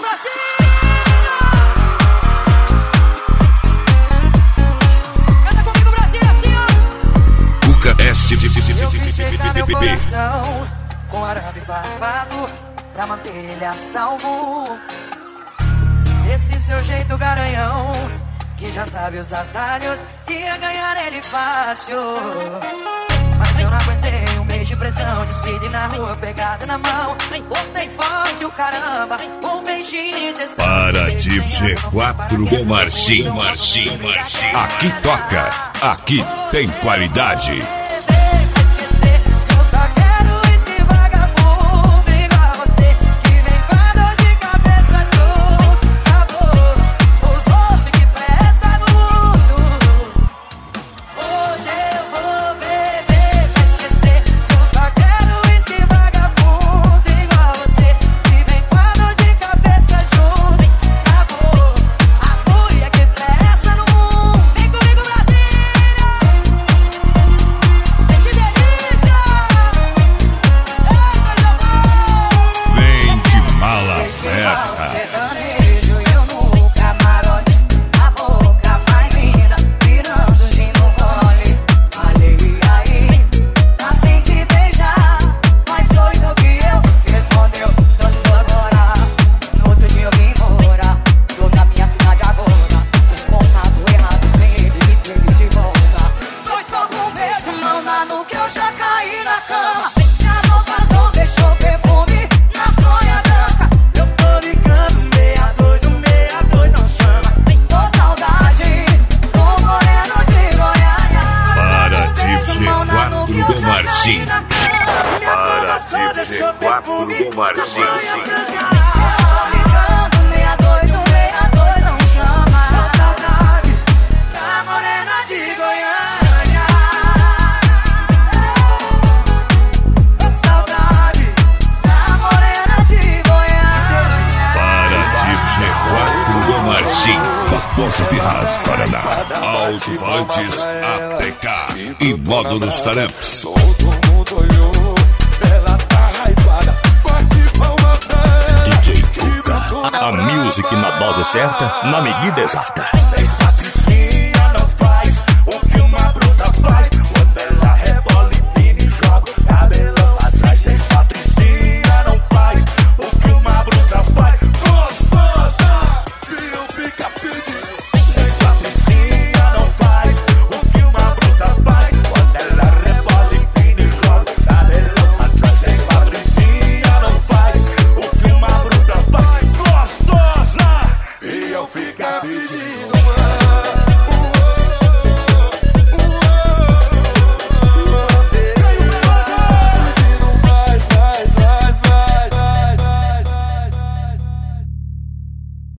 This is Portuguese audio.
Eu quis secar meu coração com arame farpado pra manter ele a salvo. Desse seu jeito garanhão, que já sabe os atalhos, que ia ganhar ele fácil. Mas eu não aguentei um mês de pressão, desfile na rua, pegada na mão. Postei forte o caramba, um beijinho e testando. Para de G4 com Marcinho. Aqui toca, aqui tem qualidade. Alto-falantes ATK e módulos Taramps. DJ Cuca, a music na dose certa, na medida exata.